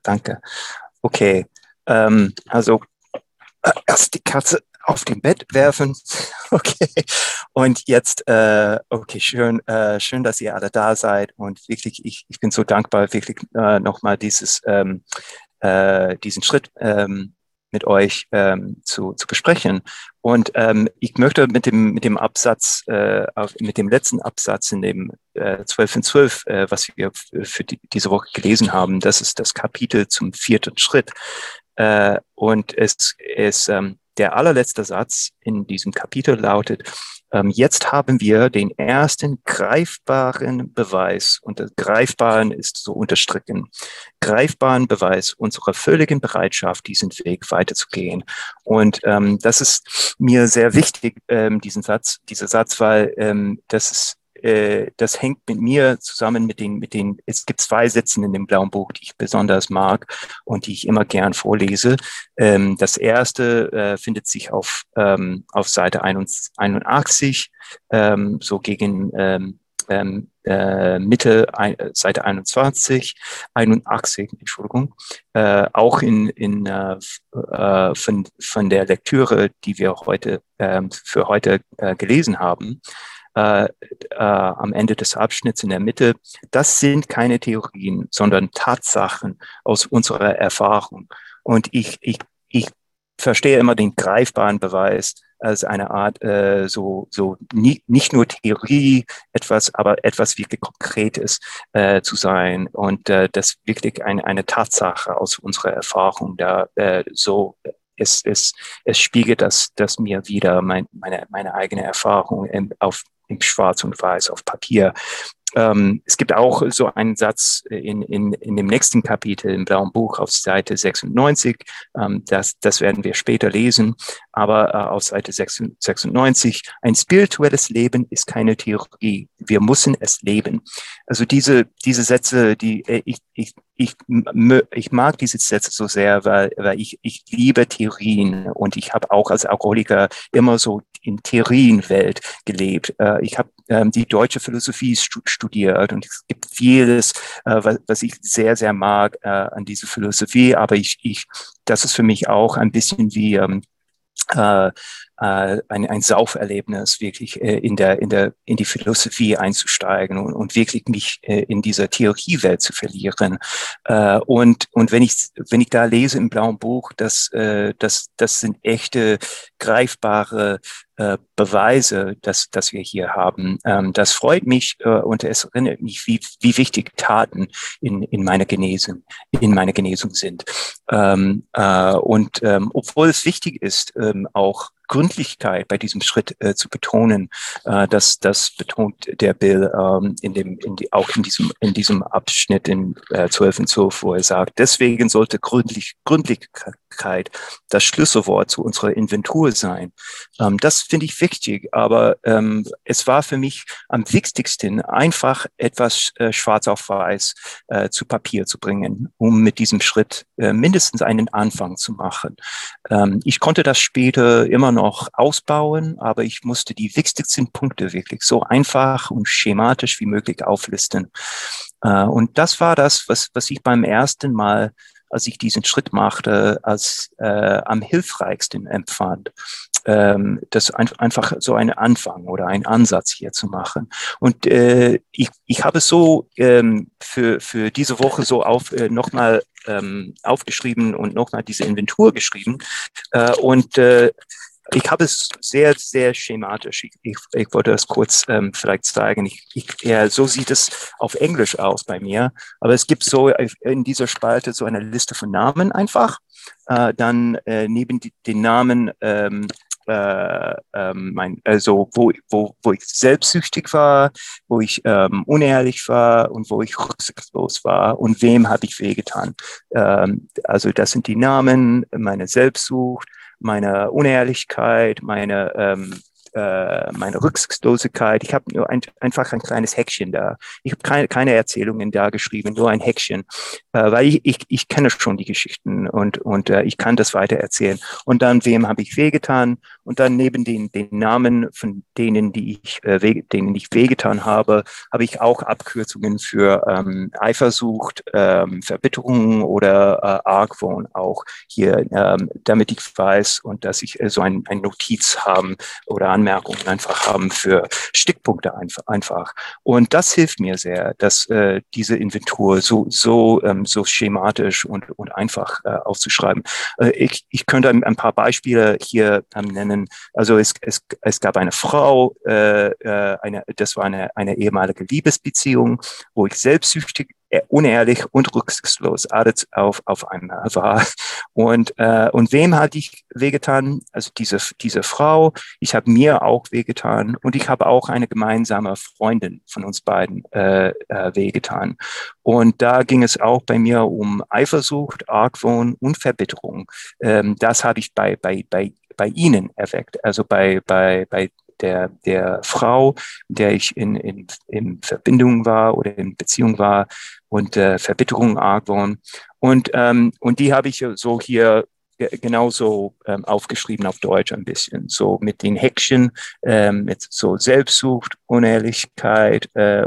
danke. Okay, also erst die Katze auf dem Bett werfen. Okay, und jetzt, okay, schön, dass ihr alle da seid und wirklich, ich bin so dankbar, wirklich nochmal diesen Schritt mit euch zu besprechen. Und ich möchte mit dem Absatz, mit dem letzten Absatz in dem 12 in 12, was wir für diese Woche gelesen haben, das ist das Kapitel zum 4. Schritt. Und der allerletzte Satz in diesem Kapitel lautet: Jetzt haben wir den ersten greifbaren Beweis, und das Greifbaren ist so unterstrichen, greifbaren Beweis unserer völligen Bereitschaft, diesen Weg weiterzugehen. Und das ist mir sehr wichtig, dieser Satz, weil das hängt mit mir zusammen es gibt 2 Sätze in dem blauen Buch, die ich besonders mag und die ich immer gern vorlese. Das erste findet sich auf Seite 81, so gegen Mitte Seite 81, Entschuldigung, auch von der Lektüre, die wir für heute gelesen haben. Am Ende des Abschnitts in der Mitte: Das sind keine Theorien, sondern Tatsachen aus unserer Erfahrung. Und ich verstehe immer den greifbaren Beweis als eine Art, nicht nur Theorie, aber etwas wirklich Konkretes zu sein. Und das wirklich eine Tatsache aus unserer Erfahrung. Es spiegelt das mir wieder, meine eigene Erfahrung im Schwarz und Weiß auf Papier. Es gibt auch so einen Satz in dem nächsten Kapitel im blauen Buch auf Seite 96, das werden wir später lesen, aber auf Seite 96: Ein spirituelles Leben ist keine Theorie, wir müssen es leben. Also diese Sätze, ich mag diese Sätze so sehr, weil ich liebe Theorien, und ich habe auch als Alkoholiker immer so in Theorienwelt gelebt. Ich habe die deutsche Philosophie studiert, und es gibt vieles, was ich sehr, sehr mag an dieser Philosophie, aber das ist für mich auch ein bisschen wie ein Sauferlebnis, wirklich in die Philosophie einzusteigen und wirklich mich in dieser Theoriewelt zu verlieren. Und wenn ich da lese im blauen Buch, das sind echte, greifbare Beweise, dass wir hier haben. Das freut mich, und es erinnert mich, wie wichtig Taten in meiner Genesung sind. Obwohl es wichtig ist, auch Gründlichkeit bei diesem Schritt zu betonen, das betont der Bill auch in diesem Abschnitt in 12 in 12, wo er sagt: Deswegen sollte Gründlichkeit das Schlüsselwort zu unserer Inventur sein. Das finde ich wichtig, aber es war für mich am wichtigsten, einfach etwas schwarz auf weiß zu Papier zu bringen, um mit diesem Schritt mindestens einen Anfang zu machen. Ich konnte das später immer noch ausbauen, aber ich musste die wichtigsten Punkte wirklich so einfach und schematisch wie möglich auflisten. Und das war das, was ich beim ersten Mal, als ich diesen Schritt machte, als am hilfreichsten empfand. Das einfach so einen Anfang oder einen Ansatz hier zu machen. Und ich habe es so für diese Woche so nochmal aufgeschrieben und nochmal diese Inventur geschrieben. Ich habe es sehr, sehr schematisch. Ich wollte das kurz vielleicht zeigen. So sieht es auf Englisch aus bei mir. Aber es gibt so in dieser Spalte so eine Liste von Namen einfach. Dann neben den Namen wo ich selbstsüchtig war, wo ich unehrlich war und wo ich rücksichtslos war und wem habe ich wehgetan. Also das sind die Namen, meine Selbstsucht, meine Unehrlichkeit, meine meine Rücksichtslosigkeit. Ich habe nur einfach ein kleines Häkchen da. Ich habe keine Erzählungen da geschrieben, nur ein Häkchen, weil ich kenne schon die Geschichten und ich kann das weiter erzählen. Und dann, wem habe ich wehgetan? Und dann neben den Namen von denen, denen ich wehgetan habe, habe ich auch Abkürzungen für Eifersucht, Verbitterung oder Argwohn auch hier, damit ich weiß und dass ich so ein Notiz haben oder Anmerkungen einfach haben für Stickpunkte einfach. Und das hilft mir sehr, dass diese Inventur so schematisch und einfach aufzuschreiben. Ich könnte ein paar Beispiele hier nennen. Also es gab eine Frau, das war eine ehemalige Liebesbeziehung, wo ich selbstsüchtig, unehrlich und rücksichtslos alles auf einmal war. Und wem hatte ich wehgetan? Also diese Frau. Ich habe mir auch wehgetan und ich habe auch eine gemeinsame Freundin von uns beiden wehgetan. Und da ging es auch bei mir um Eifersucht, Argwohn und Verbitterung. Das habe ich bei Ihnen erweckt, also bei der Frau, mit der ich in Verbindung war oder in Beziehung war und Verbitterung, Argwohn. Und die habe ich so hier genauso aufgeschrieben auf Deutsch ein bisschen, so mit den Häkchen, mit so Selbstsucht, Unehrlichkeit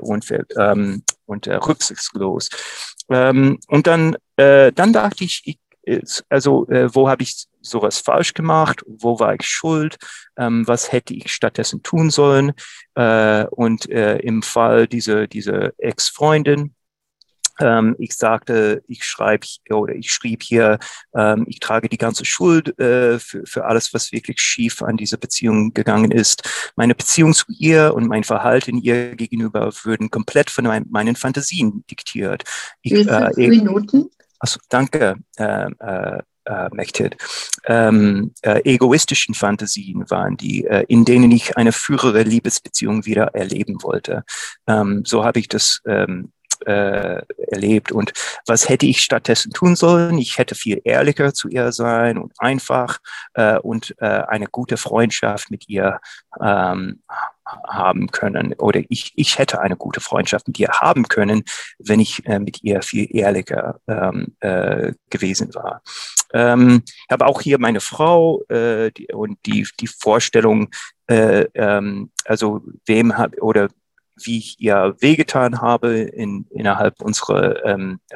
und rücksichtslos. Und dann dachte ich, wo habe ich sowas falsch gemacht? Wo war ich schuld? Was hätte ich stattdessen tun sollen? Und im Fall diese Ex-Freundin, ich sagte, ich schrieb hier, ich trage die ganze Schuld für alles, was wirklich schief an dieser Beziehung gegangen ist. Meine Beziehung zu ihr und mein Verhalten ihr gegenüber würden komplett von meinen Fantasien diktiert. Wie 5 Minuten? Also danke, Mechthild. Egoistischen Fantasien waren die, in denen ich eine frühere Liebesbeziehung wieder erleben wollte. So habe ich das erlebt. Und was hätte ich stattdessen tun sollen? Ich hätte viel ehrlicher zu ihr sein und einfach und eine gute Freundschaft mit ihr haben können. Oder ich hätte eine gute Freundschaft mit ihr haben können, wenn ich mit ihr viel ehrlicher gewesen war. Ich habe auch hier meine Frau die Vorstellung, also wem habe oder wie ich ihr wehgetan habe innerhalb unserer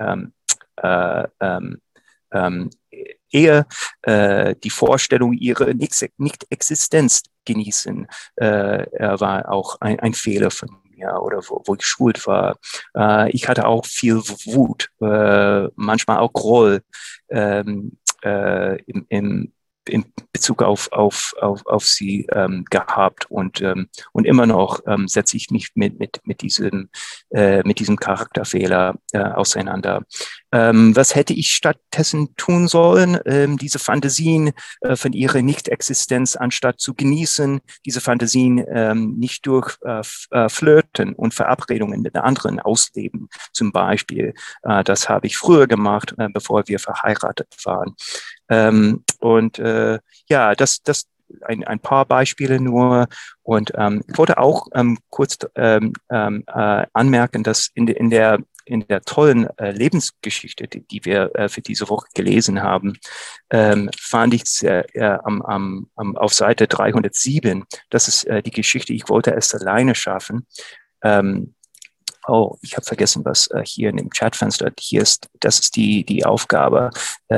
Ehe, die Vorstellung, ihre Nicht-Existenz genießen, war auch ein Fehler von mir oder wo ich schuld war. Ich hatte auch viel Wut, manchmal auch Groll in Bezug auf sie gehabt und immer noch setze ich mich mit diesem Charakterfehler auseinander. Was hätte ich stattdessen tun sollen? Diese Fantasien von ihrer Nicht-Existenz, anstatt zu genießen, diese Fantasien nicht durch Flirten und Verabredungen mit anderen ausleben, zum Beispiel. Das habe ich früher gemacht, bevor wir verheiratet waren. Ja, das ein paar Beispiele nur. Und ich wollte auch kurz anmerken, dass in der tollen Lebensgeschichte, die wir für diese Woche gelesen haben, fand ich auf Seite 307, das ist die Geschichte, ich wollte es alleine schaffen. Oh, ich habe vergessen, was hier in dem Chatfenster hier ist. Das ist die Aufgabe.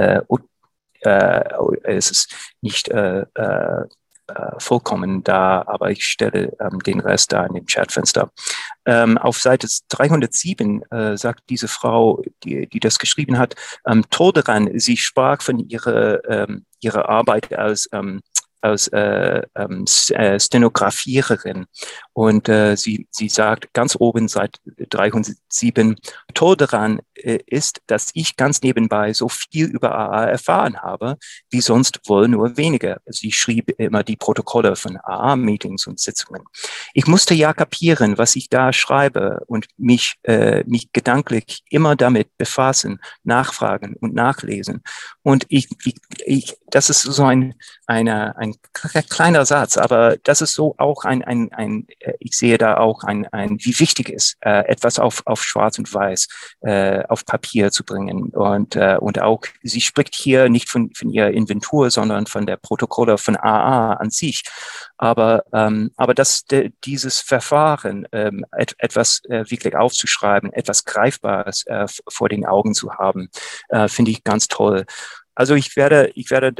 Es ist nicht vollkommen da, aber ich stelle den Rest da in dem Chatfenster. Auf Seite 307 sagt diese Frau, die das geschrieben hat, toll daran, sie sprach von ihrer Arbeit als Stenografiererin. Und sie sagt ganz oben seit 307, toll daran ist, dass ich ganz nebenbei so viel über AA erfahren habe, wie sonst wohl nur wenige. Sie schrieb immer die Protokolle von AA-Meetings und Sitzungen. Ich musste ja kapieren, was ich da schreibe und mich gedanklich immer damit befassen, nachfragen und nachlesen. Und das ist so eine ein kleiner Satz, aber das ist so auch ich sehe da auch wie wichtig es ist, etwas auf Schwarz und Weiß, auf Papier zu bringen. Und auch, sie spricht hier nicht von ihrer Inventur, sondern von der Protokolle von AA an sich. Aber dieses Verfahren, etwas wirklich aufzuschreiben, etwas Greifbares vor den Augen zu haben, finde ich ganz toll. Also ich werde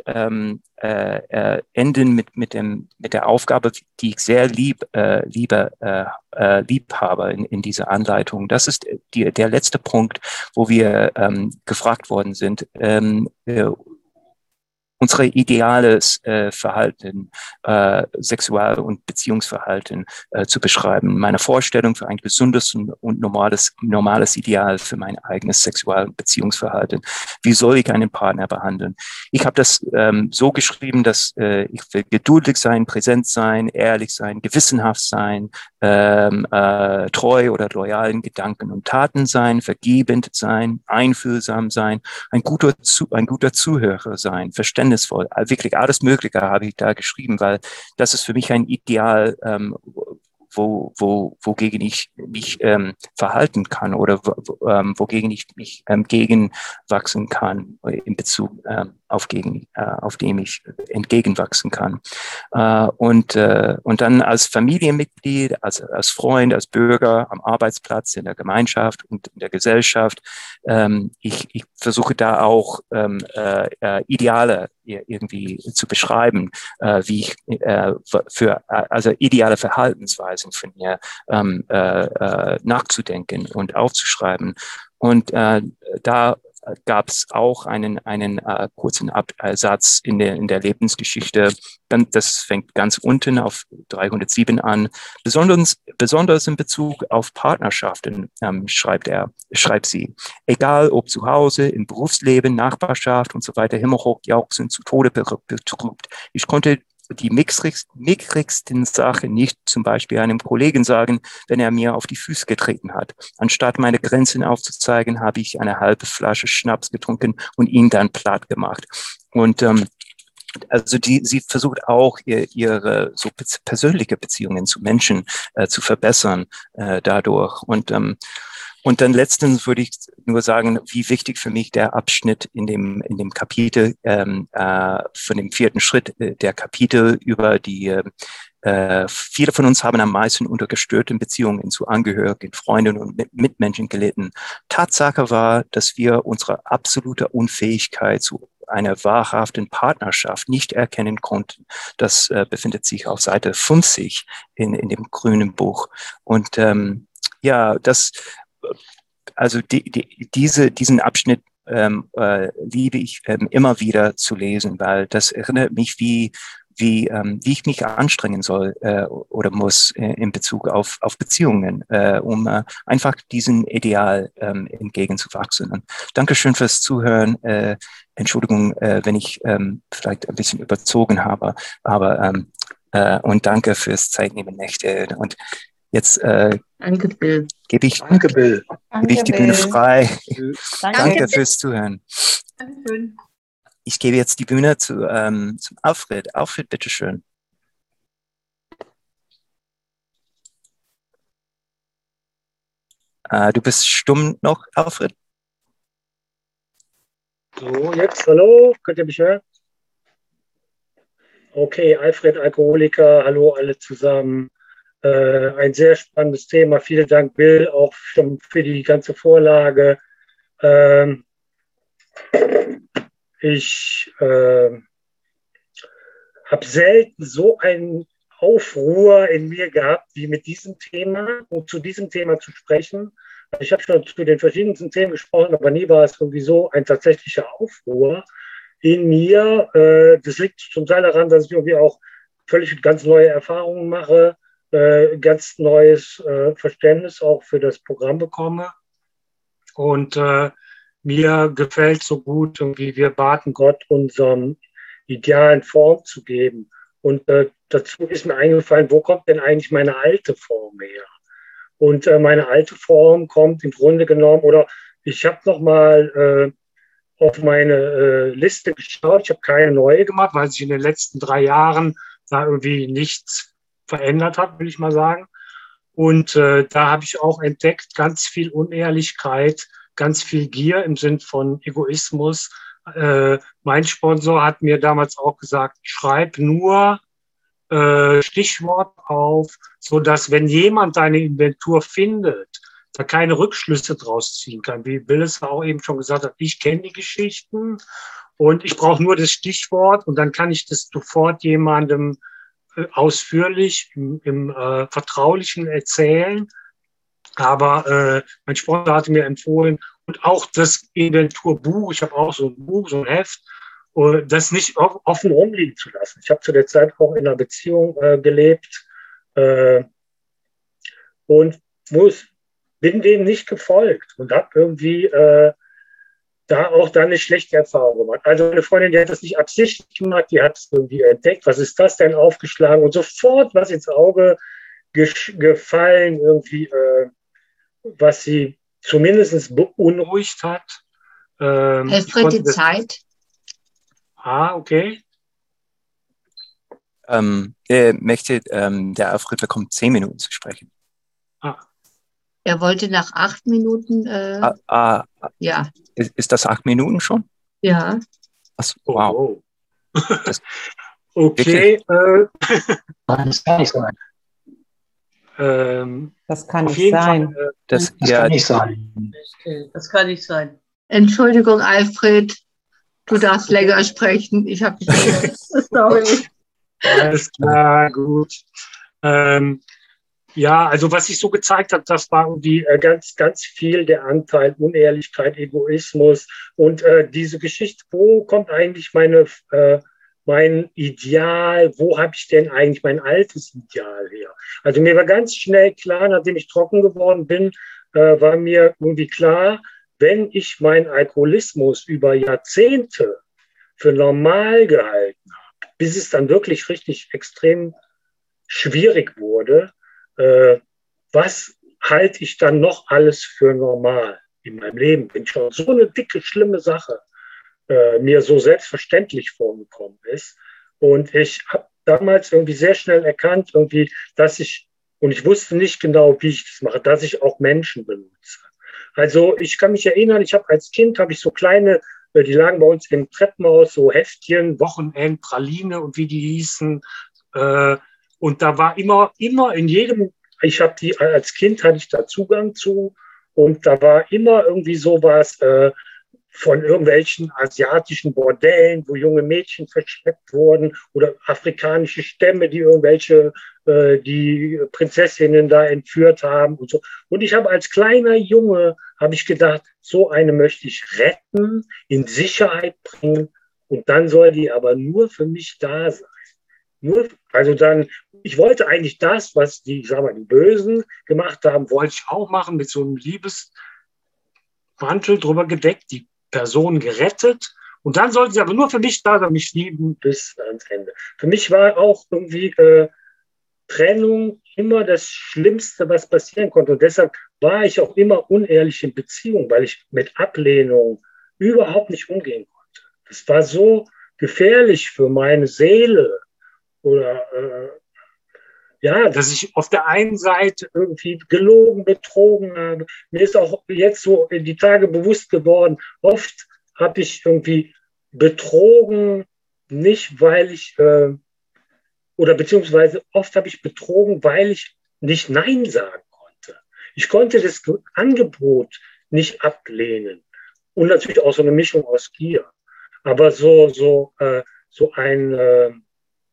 enden mit der Aufgabe, die ich sehr lieb habe in dieser Anleitung. Das ist der letzte Punkt, wo wir gefragt worden sind, unsere ideales Verhalten, Sexual- und Beziehungsverhalten zu beschreiben. Meine Vorstellung für ein gesundes und normales Ideal für mein eigenes Sexual- und Beziehungsverhalten. Wie soll ich einen Partner behandeln? Ich habe das so geschrieben, dass ich will geduldig sein, präsent sein, ehrlich sein, gewissenhaft sein, treu oder loyalen Gedanken und Taten sein, vergebend sein, einfühlsam sein, ein guter Zuhörer sein, verständnisvoll, wirklich alles Mögliche habe ich da geschrieben, weil das ist für mich ein Ideal, wogegen ich mich verhalten kann oder wogegen ich mich gegenwachsen kann in Bezug auf dem ich entgegenwachsen kann. Und dann als Familienmitglied, als Freund, als Bürger am Arbeitsplatz, in der Gemeinschaft und in der Gesellschaft. Ich versuche da auch Ideale irgendwie zu beschreiben, wie ich also ideale Verhaltensweisen von mir nachzudenken und aufzuschreiben. Und da gab es auch einen kurzen Absatz in der Lebensgeschichte. Das fängt ganz unten auf 307 an. Besonders in Bezug auf Partnerschaften schreibt sie. Egal ob zu Hause, im Berufsleben, Nachbarschaft und so weiter, himmelhoch jauchzend, zu Tode betrübt. Ich konnte die mickrigsten Sachen nicht zum Beispiel einem Kollegen sagen, wenn er mir auf die Füße getreten hat. Anstatt meine Grenzen aufzuzeigen, habe ich eine halbe Flasche Schnaps getrunken und ihn dann platt gemacht. Und also sie versucht auch ihre so persönliche Beziehungen zu Menschen zu verbessern dadurch. Und dann letztens würde ich nur sagen, wie wichtig für mich der Abschnitt in dem Kapitel von dem 4. Schritt der Kapitel über die viele von uns haben am meisten unter gestörten Beziehungen zu Angehörigen, Freunden und Mitmenschen gelitten. Tatsache war, dass wir unsere absolute Unfähigkeit zu einer wahrhaften Partnerschaft nicht erkennen konnten. Das befindet sich auf Seite 50 in dem grünen Buch. Und also diesen Abschnitt liebe ich immer wieder zu lesen, weil das erinnert mich, wie ich mich anstrengen soll oder muss in Bezug auf Beziehungen, um einfach diesem Ideal entgegenzuwachsen. Und Dankeschön fürs Zuhören. Entschuldigung, wenn ich vielleicht ein bisschen überzogen habe, aber und danke fürs Zeitnehmen, Nächte. Und jetzt Danke, Bill. gebe ich die Bühne frei. Danke fürs Zuhören. Dankeschön. Ich gebe jetzt die Bühne zum Alfred. Alfred, bitteschön. Du bist stumm noch, Alfred? So, jetzt, hallo, könnt ihr mich hören? Okay, Alfred, Alkoholiker, hallo alle zusammen. Ein sehr spannendes Thema. Vielen Dank, Bill, auch schon für die ganze Vorlage. Ich habe selten so einen Aufruhr in mir gehabt, wie mit diesem Thema und zu diesem Thema zu sprechen. Ich habe schon zu den verschiedensten Themen gesprochen, aber nie war es irgendwie so ein tatsächlicher Aufruhr in mir. Das liegt zum Teil daran, dass ich irgendwie auch völlig ganz neue Erfahrungen mache, ganz neues Verständnis auch für das Programm bekomme. Und mir gefällt so gut, irgendwie wir baten Gott, unserem idealen Form zu geben. Und dazu ist mir eingefallen, wo kommt denn eigentlich meine alte Form her? Und meine alte Form kommt im Grunde genommen, oder ich habe nochmal auf meine Liste geschaut. Ich habe keine neue gemacht, weil sich in den letzten 3 Jahren da irgendwie nichts verändert hat, will ich mal sagen. Und da habe ich auch entdeckt, ganz viel Unehrlichkeit, ganz viel Gier im Sinn von Egoismus. Mein Sponsor hat mir damals auch gesagt, schreib nur Stichwort auf, so dass wenn jemand deine Inventur findet, da keine Rückschlüsse draus ziehen kann. Wie Bill es auch eben schon gesagt hat, ich kenne die Geschichten und ich brauche nur das Stichwort und dann kann ich das sofort jemandem ausführlich im Vertraulichen erzählen. Aber mein Sponsor hatte mir empfohlen, und auch das Inventurbuch, ich habe auch so ein Buch, so ein Heft, das nicht offen rumliegen zu lassen. Ich habe zu der Zeit auch in einer Beziehung gelebt und bin dem nicht gefolgt und habe irgendwie da auch dann eine schlechte Erfahrung gemacht. Also eine Freundin, die hat das nicht absichtlich gemacht, die hat es irgendwie entdeckt, was ist das denn, aufgeschlagen und sofort was ins Auge gefallen, irgendwie, was sie zumindest beunruhigt hat. Alfred, die Zeit. Okay. Der Alfred bekommt 10 Minuten zu sprechen. Er wollte nach 8 Minuten. Ja. Ist das 8 Minuten schon? Ja. Achso, wow. Okay. Das kann nicht sein. Das kann nicht sein. Das kann nicht sein. Das kann nicht sein. Entschuldigung, Alfred, du darfst länger sprechen. Ich habe dich gehört. Sorry. Alles klar, gut. Ja, also was sich so gezeigt hat, das war irgendwie ganz, ganz viel der Anteil Unehrlichkeit, Egoismus und diese Geschichte, wo kommt eigentlich mein Ideal, wo habe ich denn eigentlich mein altes Ideal her? Also mir war ganz schnell klar, nachdem ich trocken geworden bin, war mir irgendwie klar, wenn ich meinen Alkoholismus über Jahrzehnte für normal gehalten habe, bis es dann wirklich richtig extrem schwierig wurde, was halte ich dann noch alles für normal in meinem Leben? Wenn schon so eine dicke, schlimme Sache mir so selbstverständlich vorgekommen ist. Und ich habe damals irgendwie sehr schnell erkannt, irgendwie, und ich wusste nicht genau, wie ich das mache, dass ich auch Menschen benutze. Also ich kann mich erinnern, als Kind habe ich so kleine, die lagen bei uns im Treppenhaus, so Heftchen, Wochenend, Praline und wie die hießen. Und da war immer in jedem, als Kind hatte ich da Zugang zu und da war immer irgendwie sowas von irgendwelchen asiatischen Bordellen, wo junge Mädchen verschleppt wurden oder afrikanische Stämme, die die Prinzessinnen da entführt haben und so. Und ich habe als kleiner Junge, gedacht, so eine möchte ich retten, in Sicherheit bringen und dann soll die aber nur für mich da sein. Ich wollte eigentlich das, was die Bösen gemacht haben, wollte ich auch machen, mit so einem Liebesmantel drüber gedeckt, die Person gerettet. Und dann sollten sie aber nur für mich da sein, mich lieben bis ans Ende. Für mich war auch irgendwie Trennung immer das Schlimmste, was passieren konnte. Und deshalb war ich auch immer unehrlich in Beziehung, weil ich mit Ablehnung überhaupt nicht umgehen konnte. Das war so gefährlich für meine Seele. Oder dass ich auf der einen Seite irgendwie gelogen, betrogen habe. Mir ist auch jetzt so in die Tage bewusst geworden, oft habe ich irgendwie betrogen, nicht weil ich, beziehungsweise oft habe ich betrogen, weil ich nicht Nein sagen konnte. Ich konnte das Angebot nicht ablehnen. Und natürlich auch so eine Mischung aus Gier. Aber so ein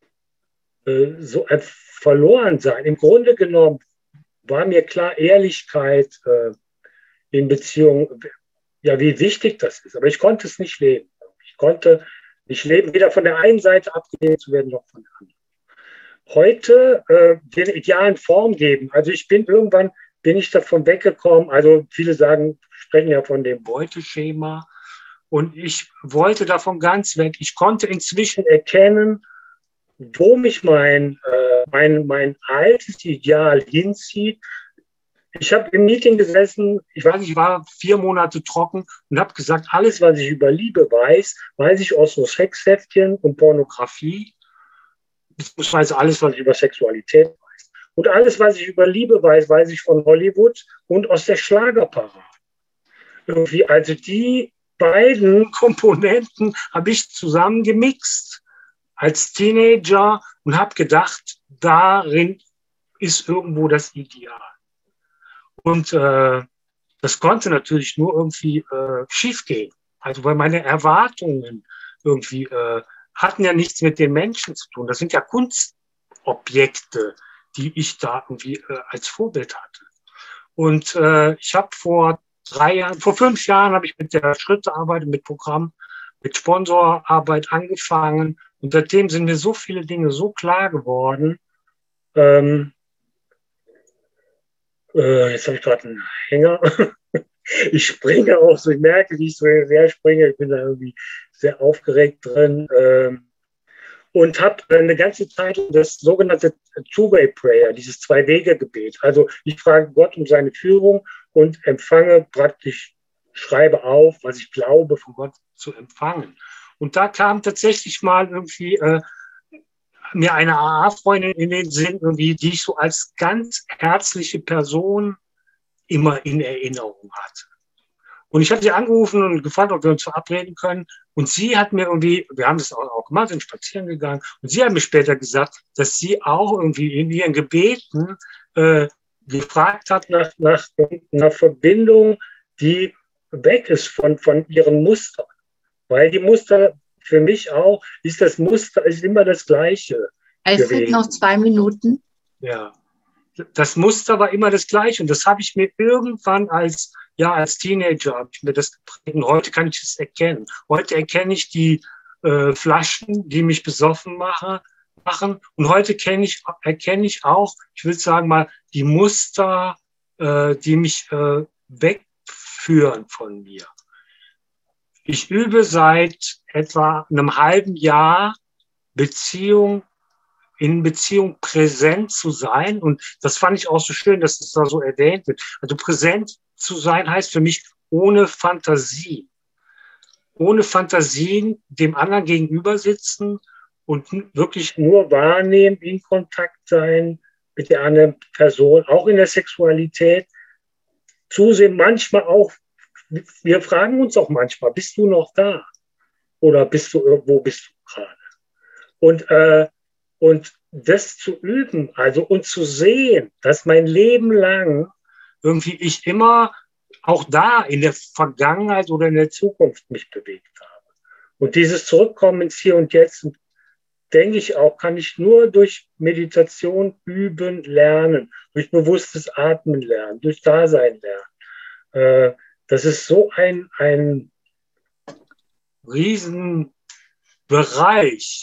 Verlorensein. Im Grunde genommen war mir klar, Ehrlichkeit in Beziehung, ja, wie wichtig das ist. Aber ich konnte es nicht leben. Ich konnte nicht leben, weder von der einen Seite abgelehnt zu werden, noch von der anderen. Heute den idealen Form geben. Also irgendwann bin ich davon weggekommen. Also viele sprechen ja von dem Beuteschema. Und ich wollte davon ganz weg. Ich konnte inzwischen erkennen, wo mich mein altes Ideal hinzieht. Ich habe im Meeting gesessen, ich weiß nicht, ich war 4 Monate trocken und habe gesagt, alles, was ich über Liebe weiß, weiß ich aus so Sexheftchen und Pornografie, beziehungsweise alles, was ich über Sexualität weiß. Und alles, was ich über Liebe weiß, weiß ich von Hollywood und aus der Schlagerparade. Irgendwie, also die beiden Komponenten habe ich zusammen gemixt als Teenager und habe gedacht, darin ist irgendwo das Ideal. Und das konnte natürlich nur irgendwie schief gehen. Also weil meine Erwartungen irgendwie hatten ja nichts mit den Menschen zu tun. Das sind ja Kunstobjekte, die ich da irgendwie als Vorbild hatte. Und ich habe vor 5 Jahren habe ich mit der Schrittarbeit, mit Programm, mit Sponsorarbeit angefangen. Und seitdem sind mir so viele Dinge so klar geworden. Jetzt habe ich gerade einen Hänger. Ich springe auch so, ich merke, wie ich so sehr springe. Ich bin da irgendwie sehr aufgeregt drin. Und habe eine ganze Zeit das sogenannte Two-Way-Prayer, dieses Zwei-Wege-Gebet. Also ich frage Gott um seine Führung und empfange praktisch, schreibe auf, was ich glaube, von Gott zu empfangen. Und da kam tatsächlich mal irgendwie mir eine AA-Freundin in den Sinn, irgendwie, die ich so als ganz herzliche Person immer in Erinnerung hatte. Und ich habe sie angerufen und gefragt, ob wir uns verabreden können. Und sie hat mir irgendwie, wir haben das auch gemacht, sind spazieren gegangen. Und sie hat mir später gesagt, dass sie auch irgendwie in ihren Gebeten gefragt hat nach einer Verbindung, die weg ist von ihren Mustern. Weil die Muster für mich auch, ist das Muster ist immer das Gleiche. Alfred, noch 2 Minuten. Ja, das Muster war immer das Gleiche. Und das habe ich mir irgendwann als Teenager, habe ich mir das geprägt. Und heute kann ich es erkennen. Heute erkenne ich die Flaschen, die mich besoffen machen. Und heute erkenne ich auch, ich will sagen mal, die Muster, die mich wegführen von mir. Ich übe seit etwa einem halben Jahr in Beziehung präsent zu sein. Und das fand ich auch so schön, dass es da so erwähnt wird. Also präsent zu sein heißt für mich ohne Fantasie. Ohne Fantasien dem anderen gegenüber sitzen und wirklich nur wahrnehmen, in Kontakt sein mit der anderen Person, auch in der Sexualität. Zusehen, manchmal auch, wir fragen uns auch manchmal, bist du noch da? Oder wo bist du gerade? Und das zu üben, also und zu sehen, dass mein Leben lang irgendwie ich immer auch da in der Vergangenheit oder in der Zukunft mich bewegt habe. Und dieses Zurückkommen ins Hier und Jetzt, denke ich auch, kann ich nur durch Meditation üben, lernen, durch bewusstes Atmen lernen, durch Dasein lernen. Das ist so ein Riesenbereich,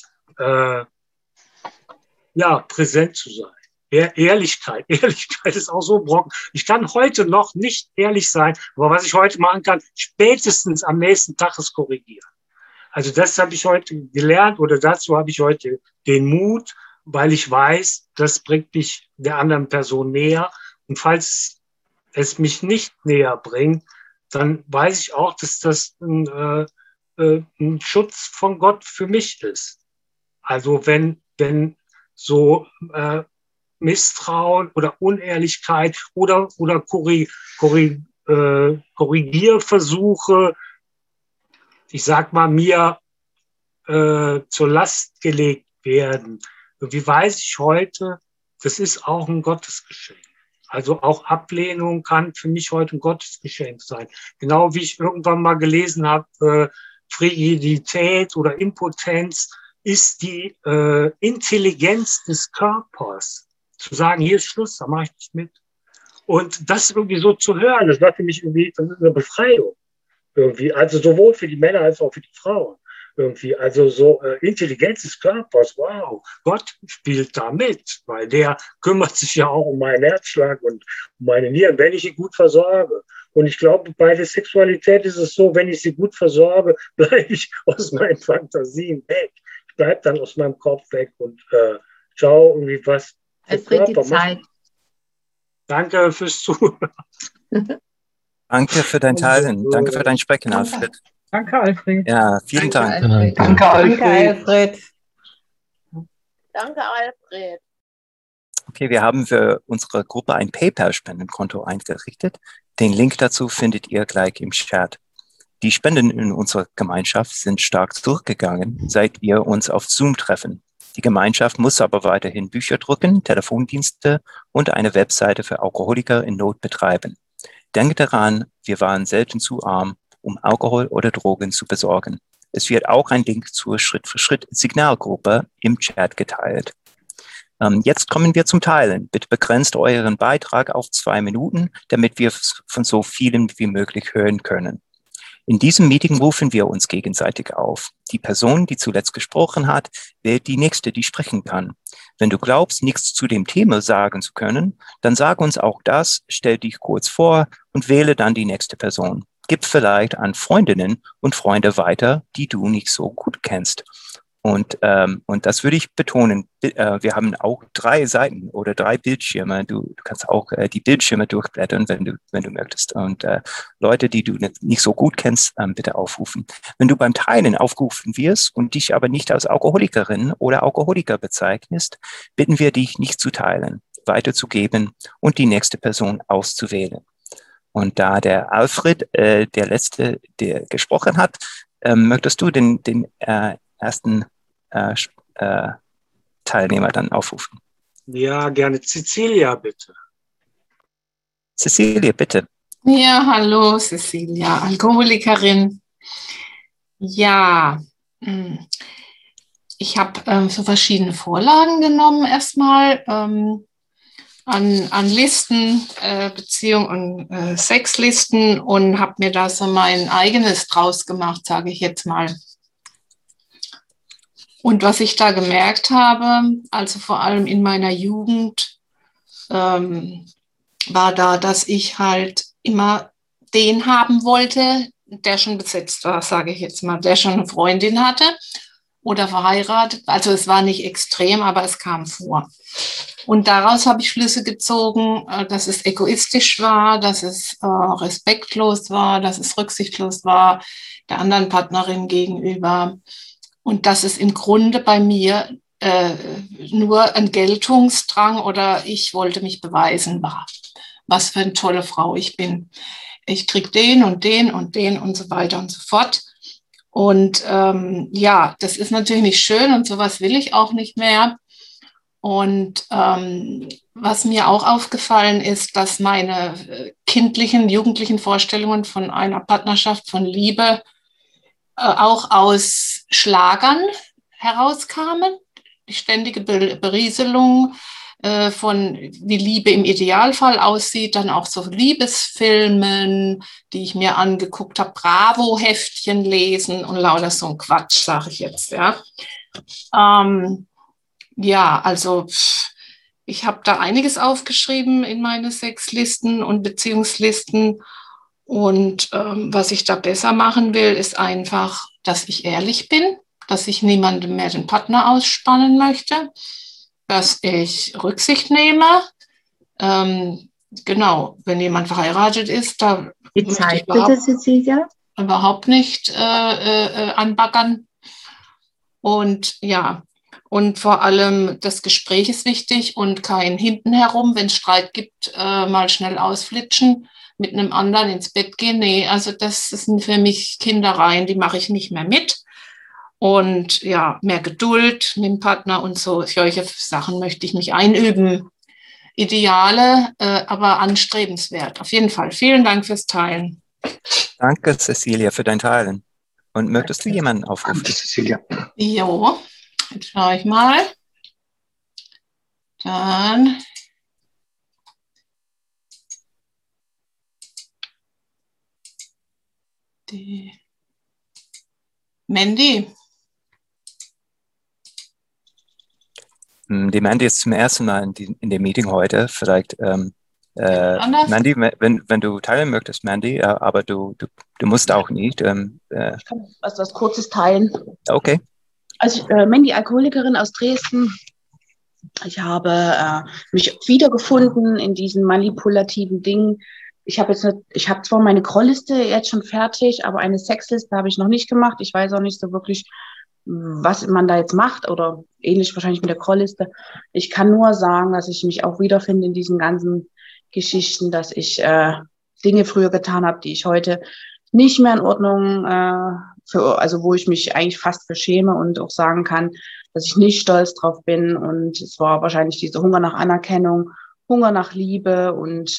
präsent zu sein. Ehrlichkeit ist auch so ein Brocken. Ich kann heute noch nicht ehrlich sein, aber was ich heute machen kann, spätestens am nächsten Tag es korrigieren. Also das habe ich heute gelernt oder dazu habe ich heute den Mut, weil ich weiß, das bringt mich der anderen Person näher. Und falls es mich nicht näher bringt, dann weiß ich auch, dass das ein Schutz von Gott für mich ist. Also wenn so Misstrauen oder Unehrlichkeit oder Korrigierversuche, ich sag mal, mir zur Last gelegt werden. Und wie weiß ich heute, das ist auch ein Gottesgeschenk. Also auch Ablehnung kann für mich heute ein Gottesgeschenk sein. Genau wie ich irgendwann mal gelesen habe, Frigidität oder Impotenz ist die Intelligenz des Körpers. Zu sagen, hier ist Schluss, da mache ich nicht mit. Und das irgendwie so zu hören, das war für mich irgendwie eine Befreiung. Irgendwie. Also sowohl für die Männer als auch für die Frauen. Irgendwie. Also so Intelligenz des Körpers, wow, Gott spielt da mit, weil der kümmert sich ja auch um meinen Herzschlag und um meine Nieren, wenn ich ihn gut versorge. Und ich glaube, bei der Sexualität ist es so, wenn ich sie gut versorge, bleibe ich aus meinen Fantasien weg. Ich bleibe dann aus meinem Kopf weg und schau irgendwie, was der Alfred, die Körper Zeit. macht. Danke fürs Zuhören. Danke für dein Teilen. Danke für dein Sprechen, Alfred. Danke, Alfred. Ja, vielen Dank. Danke, Alfred. Danke, Alfred. Danke, Alfred. Okay, wir haben für unsere Gruppe ein PayPal-Spendenkonto eingerichtet. Den Link dazu findet ihr gleich im Chat. Die Spenden in unserer Gemeinschaft sind stark zurückgegangen, seit wir uns auf Zoom treffen. Die Gemeinschaft muss aber weiterhin Bücher drucken, Telefondienste und eine Webseite für Alkoholiker in Not betreiben. Denkt daran, wir waren selten zu arm, um Alkohol oder Drogen zu besorgen. Es wird auch ein Link zur Schritt-für-Schritt-Signalgruppe im Chat geteilt. Jetzt kommen wir zum Teilen. Bitte begrenzt euren Beitrag auf 2 Minuten, damit wir von so vielen wie möglich hören können. In diesem Meeting rufen wir uns gegenseitig auf. Die Person, die zuletzt gesprochen hat, wählt die nächste, die sprechen kann. Wenn du glaubst, nichts zu dem Thema sagen zu können, dann sag uns auch das, stell dich kurz vor und wähle dann die nächste Person. Gib vielleicht an Freundinnen und Freunde weiter, die du nicht so gut kennst. Und das würde ich betonen. Wir haben auch 3 Seiten oder 3 Bildschirme. Du kannst auch die Bildschirme durchblättern, wenn du möchtest. Und Leute, die du nicht so gut kennst, bitte aufrufen. Wenn du beim Teilen aufgerufen wirst und dich aber nicht als Alkoholikerin oder Alkoholiker bezeichnest, bitten wir dich, nicht zu teilen, weiterzugeben und die nächste Person auszuwählen. Und da der Alfred, der Letzte, der gesprochen hat, möchtest du den ersten Teilnehmer dann aufrufen? Ja, gerne. Cecilia, bitte. Cecilia, bitte. Ja, hallo, Cecilia, Alkoholikerin. Ja, ich habe so verschiedene Vorlagen genommen erstmal an Listen, Beziehung und Sexlisten und habe mir da so mein eigenes draus gemacht, sage ich jetzt mal. Und was ich da gemerkt habe, also vor allem in meiner Jugend, war da, dass ich halt immer den haben wollte, der schon besetzt war, sage ich jetzt mal, der schon eine Freundin hatte oder verheiratet. Also es war nicht extrem, aber es kam vor. Und daraus habe ich Schlüsse gezogen, dass es egoistisch war, dass es respektlos war, dass es rücksichtslos war der anderen Partnerin gegenüber. Und dass es im Grunde bei mir nur ein Geltungsdrang oder ich wollte mich beweisen war. Was für eine tolle Frau ich bin. Ich kriege den und den und den und so weiter und so fort. Und ja, das ist natürlich nicht schön und sowas will ich auch nicht mehr. Und was mir auch aufgefallen ist, dass meine kindlichen, jugendlichen Vorstellungen von einer Partnerschaft, von Liebe, auch aus Schlagern herauskamen. Die ständige Berieselung von wie Liebe im Idealfall aussieht, dann auch so Liebesfilmen, die ich mir angeguckt habe, Bravo-Heftchen lesen und lauter so ein Quatsch, sage ich jetzt. Ja, ja, also ich habe da einiges aufgeschrieben in meine Sexlisten und Beziehungslisten. Und was ich da besser machen will, ist einfach, dass ich ehrlich bin, dass ich niemandem mehr den Partner ausspannen möchte, dass ich Rücksicht nehme. Genau, wenn jemand verheiratet ist, da Die Zeit bitte, Cecilia. Überhaupt nicht anbaggern. Und ja, und vor allem das Gespräch ist wichtig und kein hintenherum, wenn es Streit gibt, mal schnell ausflitschen, mit einem anderen ins Bett gehen. Nee, also das sind für mich Kindereien, die mache ich nicht mehr mit. Und ja, mehr Geduld mit dem Partner und so, solche Sachen möchte ich mich einüben. Ideale, aber anstrebenswert. Auf jeden Fall. Vielen Dank fürs Teilen. Danke, Cecilia, für dein Teilen. Und möchtest du jemanden aufrufen? Danke, Cecilia. Jo, jetzt schaue ich mal. Dann die Mandy. Die Mandy ist zum ersten Mal in dem Meeting heute. Vielleicht, Mandy, wenn du teilen möchtest, Mandy, aber du musst auch nicht. Ich kann was Kurzes teilen. Okay. Also Mandy, Alkoholikerin aus Dresden. Ich habe mich wiedergefunden in diesen manipulativen Dingen. Ich habe zwar meine Crollliste jetzt schon fertig, aber eine Sexliste habe ich noch nicht gemacht. Ich weiß auch nicht so wirklich, was man da jetzt macht oder ähnlich wahrscheinlich mit der Crollliste. Ich kann nur sagen, dass ich mich auch wiederfinde in diesen ganzen Geschichten, dass ich Dinge früher getan habe, die ich heute nicht mehr in Ordnung, also wo ich mich eigentlich fast für schäme und auch sagen kann, dass ich nicht stolz drauf bin. Und es war wahrscheinlich dieser Hunger nach Anerkennung, Hunger nach Liebe und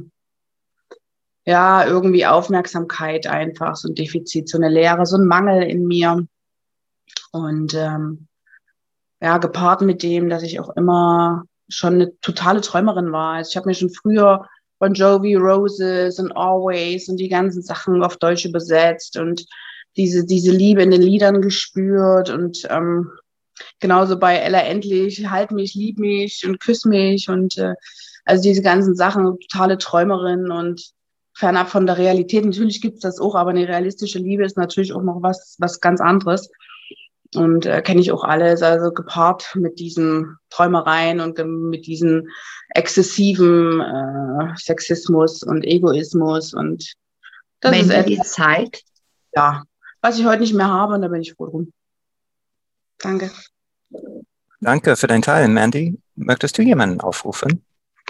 ja, irgendwie Aufmerksamkeit einfach, so ein Defizit, so eine Leere, so ein Mangel in mir. Und ja, gepaart mit dem, dass ich auch immer schon eine totale Träumerin war. Also ich habe mir schon früher Bon Jovi, Roses und Always und die ganzen Sachen auf Deutsch übersetzt und diese Liebe in den Liedern gespürt und genauso bei Ella Endlich, halt mich, lieb mich und küss mich und also diese ganzen Sachen, totale Träumerin und fernab von der Realität. Natürlich gibt es das auch, aber eine realistische Liebe ist natürlich auch noch was ganz anderes. Und kenne ich auch alles, also gepaart mit diesen Träumereien und mit diesen exzessiven Sexismus und Egoismus. Und das ist Mandy, die Zeit. Ja, was ich heute nicht mehr habe, und da bin ich froh drum. Danke. Danke für dein Teil, Mandy. Möchtest du jemanden aufrufen?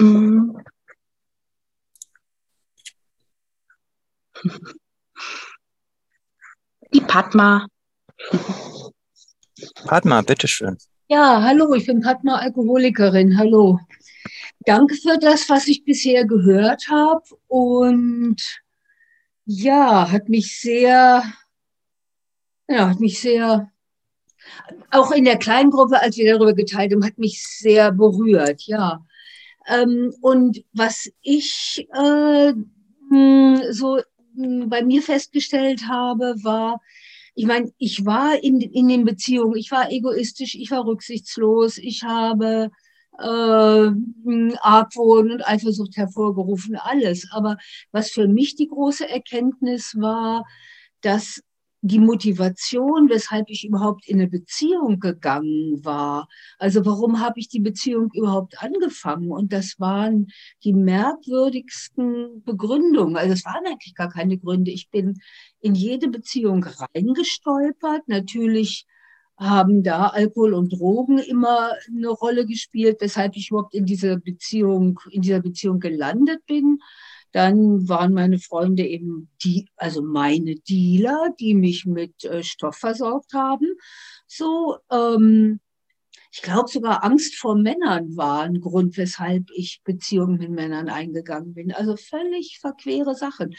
Die Padma. Padma, bitteschön. Ja, hallo, ich bin Padma, Alkoholikerin. Hallo. Danke für das, was ich bisher gehört habe. Und ja, hat mich sehr, auch in der kleinen Gruppe, als wir darüber geteilt haben, hat mich sehr berührt, ja. Und was ich so bei mir festgestellt habe, war, ich meine, ich war in den Beziehungen, ich war egoistisch, ich war rücksichtslos, ich habe Argwohn und Eifersucht hervorgerufen, alles. Aber was für mich die große Erkenntnis war, dass die Motivation, weshalb ich überhaupt in eine Beziehung gegangen war. Also warum habe ich die Beziehung überhaupt angefangen? Und das waren die merkwürdigsten Begründungen. Also es waren eigentlich gar keine Gründe. Ich bin in jede Beziehung reingestolpert. Natürlich haben da Alkohol und Drogen immer eine Rolle gespielt, weshalb ich überhaupt in dieser Beziehung gelandet bin. Dann waren meine Freunde eben also meine Dealer, die mich mit Stoff versorgt haben. So, ich glaube sogar Angst vor Männern war ein Grund, weshalb ich Beziehungen mit Männern eingegangen bin. Also völlig verquere Sachen.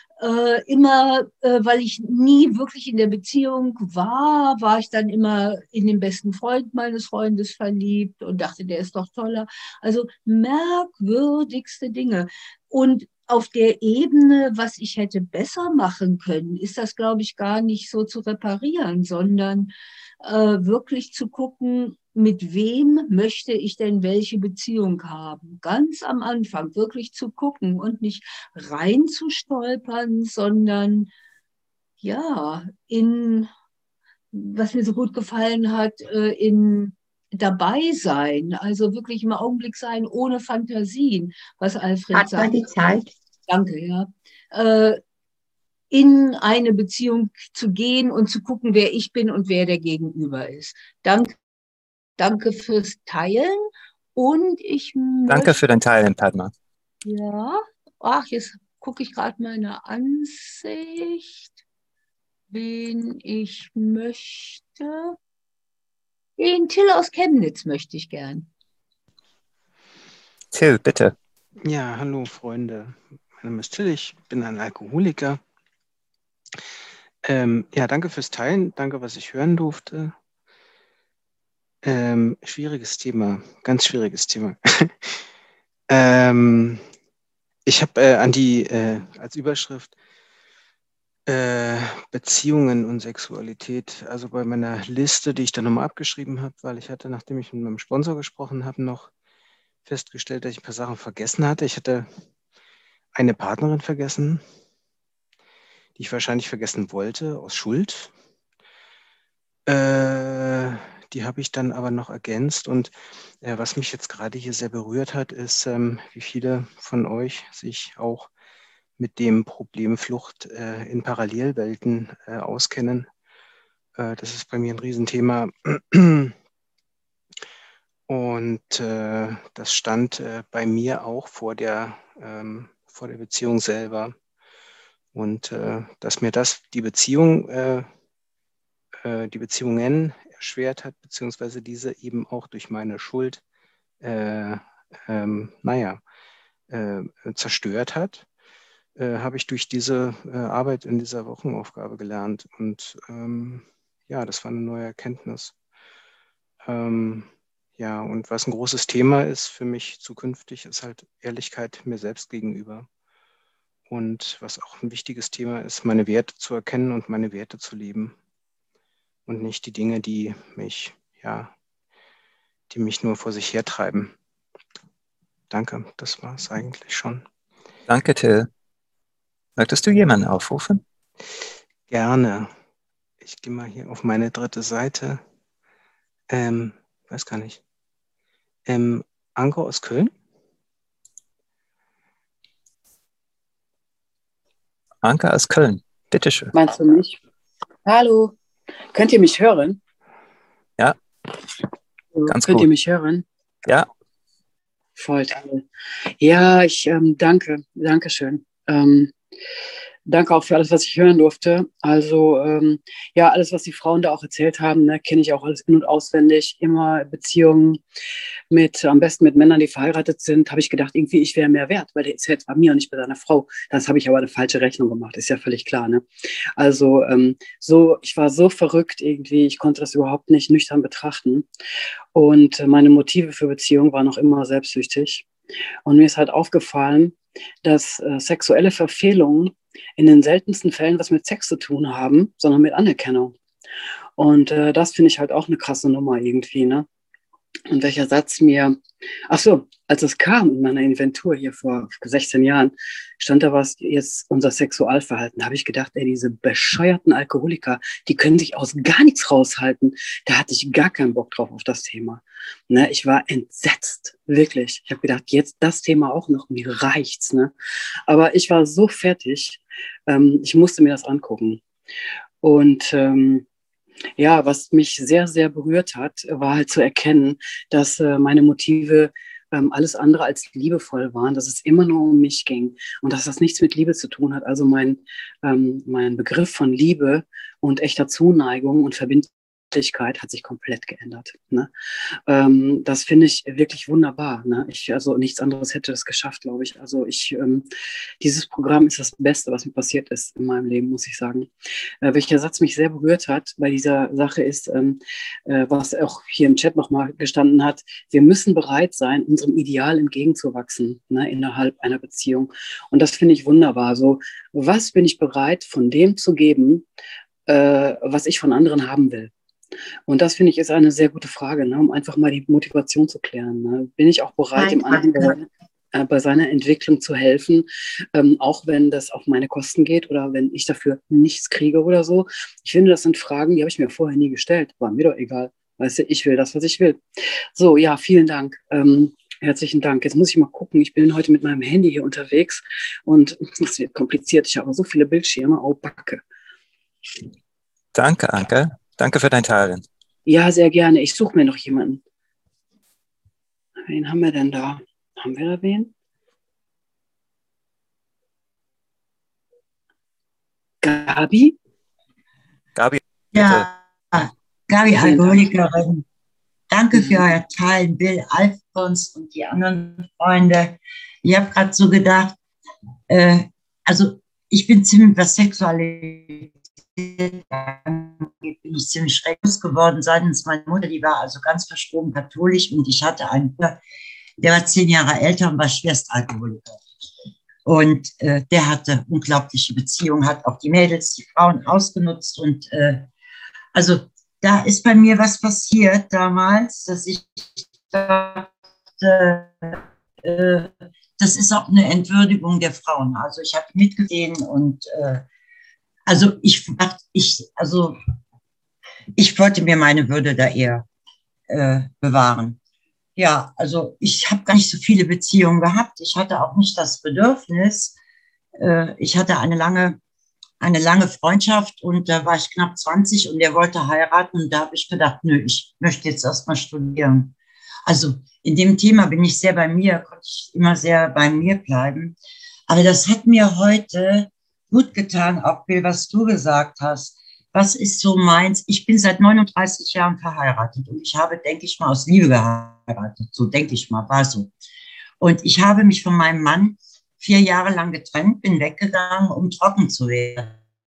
Weil ich nie wirklich in der Beziehung war ich dann immer in den besten Freund meines Freundes verliebt und dachte, der ist doch toller. Also merkwürdigste Dinge. Und auf der Ebene, was ich hätte besser machen können, ist das, glaube ich, gar nicht so zu reparieren, sondern wirklich zu gucken, mit wem möchte ich denn welche Beziehung haben? Ganz am Anfang wirklich zu gucken und nicht reinzustolpern, sondern ja, was mir so gut gefallen hat, in dabei sein, also wirklich im Augenblick sein, ohne Fantasien, was Alfred sagt. Hat man die Zeit? Danke, ja. In eine Beziehung zu gehen und zu gucken, wer ich bin und wer der Gegenüber ist. Danke fürs Teilen und Danke für dein Teilen, Padma. Ja, jetzt gucke ich gerade meine Ansicht, wen ich möchte. Den Till aus Chemnitz möchte ich gern. Till, bitte. Ja, hallo Freunde. Mein Name ist Till, ich bin ein Alkoholiker. Ja, danke fürs Teilen, danke, was ich hören durfte. Schwieriges Thema, ganz schwieriges Thema. Ich habe als Überschrift Beziehungen und Sexualität, also bei meiner Liste, die ich dann nochmal abgeschrieben habe, weil ich hatte, nachdem ich mit meinem Sponsor gesprochen habe, noch festgestellt, dass ich ein paar Sachen vergessen hatte. Ich hatte eine Partnerin vergessen, die ich wahrscheinlich vergessen wollte, aus Schuld. Die die habe ich dann aber noch ergänzt. Und was mich jetzt gerade hier sehr berührt hat, ist, wie viele von euch sich auch mit dem Problem Flucht in Parallelwelten auskennen. Das ist bei mir ein Riesenthema. Und das stand bei mir auch vor der Beziehung selber. Und dass mir das die Beziehungen erschwert hat, beziehungsweise diese eben auch durch meine Schuld zerstört hat, habe ich durch diese Arbeit in dieser Wochenaufgabe gelernt. Und das war eine neue Erkenntnis. Und was ein großes Thema ist für mich zukünftig, ist halt Ehrlichkeit mir selbst gegenüber. Und was auch ein wichtiges Thema ist, meine Werte zu erkennen und meine Werte zu leben. Und nicht die Dinge, die mich nur vor sich hertreiben. Danke, das war es eigentlich schon. Danke, Till. Möchtest du jemanden aufrufen? Gerne. Ich gehe mal hier auf meine 3. Seite. Weiß gar nicht. Anke aus Köln? Anke aus Köln, bitteschön. Meinst du mich? Hallo, könnt ihr mich hören? Ja, ganz könnt gut. Ihr mich hören? Ja. Voll toll. Ja, ich danke schön. Danke auch für alles, was ich hören durfte. Also alles, was die Frauen da auch erzählt haben, ne, kenne ich auch alles in- und auswendig. Immer Beziehungen am besten mit Männern, die verheiratet sind, habe ich gedacht, irgendwie ich wäre mehr wert, weil der ist jetzt bei mir und nicht bei seiner Frau. Das habe ich aber eine falsche Rechnung gemacht, ist ja völlig klar. Ne? Also ich war so verrückt irgendwie, ich konnte das überhaupt nicht nüchtern betrachten. Und meine Motive für Beziehungen waren auch immer selbstsüchtig. Und mir ist halt aufgefallen, dass sexuelle Verfehlungen in den seltensten Fällen was mit Sex zu tun haben, sondern mit Anerkennung. Und das finde ich halt auch eine krasse Nummer irgendwie, ne? Und welcher Satz mir, als es kam in meiner Inventur hier vor 16 Jahren, stand da was, jetzt unser Sexualverhalten. Da habe ich gedacht, diese bescheuerten Alkoholiker, die können sich aus gar nichts raushalten. Da hatte ich gar keinen Bock drauf auf das Thema. Ne, ich war entsetzt, wirklich. Ich habe gedacht, jetzt das Thema auch noch, mir reicht's. Ne? Aber ich war so fertig, ich musste mir das angucken. Und was mich sehr, sehr berührt hat, war halt zu erkennen, dass meine Motive alles andere als liebevoll waren, dass es immer nur um mich ging und dass das nichts mit Liebe zu tun hat. Also mein Begriff von Liebe und echter Zuneigung und Verbindlichkeit hat sich komplett geändert. Ne? Das finde ich wirklich wunderbar. Ne? Nichts anderes hätte das geschafft, glaube ich. Also dieses Programm ist das Beste, was mir passiert ist in meinem Leben, muss ich sagen. Welcher Satz mich sehr berührt hat bei dieser Sache ist, was auch hier im Chat nochmal gestanden hat, wir müssen bereit sein, unserem Ideal entgegenzuwachsen, ne, innerhalb einer Beziehung. Und das finde ich wunderbar. So, was bin ich bereit, von dem zu geben, was ich von anderen haben will? Und das, finde ich, ist eine sehr gute Frage, ne, um einfach mal die Motivation zu klären. Ne? Bin ich auch bereit, dem anderen bei seiner Entwicklung zu helfen, auch wenn das auf meine Kosten geht oder wenn ich dafür nichts kriege oder so? Ich finde, das sind Fragen, die habe ich mir vorher nie gestellt. War mir doch egal. Weißt du, ich will das, was ich will. So, ja, vielen Dank. Herzlichen Dank. Jetzt muss ich mal gucken. Ich bin heute mit meinem Handy hier unterwegs und es wird kompliziert. Ich habe so viele Bildschirme. Oh, Backe. Danke, Anke. Danke für dein Teilen. Ja, sehr gerne. Ich suche mir noch jemanden. Wen haben wir denn da? Haben wir da wen? Gabi? Gabi, ja, Gabi, Alkoholikerin. Danke für euer Teilen, Bill, Alfons und die anderen Freunde. Ich habe gerade so gedacht, ich bin ziemlich, was Sexualität angeht, bin ich ziemlich schrecklich geworden, seitens meiner Mutter, die war also ganz verstroben katholisch und ich hatte einen Bruder, der war 10 Jahre älter und war Schwerstalkoholiker. Und der hatte unglaubliche Beziehungen, hat auch die Mädels, die Frauen ausgenutzt und da ist bei mir was passiert damals, dass ich dachte, das ist auch eine Entwürdigung der Frauen. Also ich habe mitgesehen und ich wollte mir meine Würde da eher bewahren. Ja, also ich habe gar nicht so viele Beziehungen gehabt. Ich hatte auch nicht das Bedürfnis. Ich hatte eine lange Freundschaft und da war ich knapp 20 und der wollte heiraten und da habe ich gedacht, nö, ich möchte jetzt erstmal studieren. Also in dem Thema bin ich sehr bei mir, konnte ich immer sehr bei mir bleiben. Aber das hat mir heute gut getan, auch Bill, was du gesagt hast. Was ist so meins? Ich bin seit 39 Jahren verheiratet und ich habe, denke ich mal, aus Liebe geheiratet. So denke ich mal, war so. Und ich habe mich von meinem Mann 4 Jahre lang getrennt, bin weggegangen, um trocken zu werden.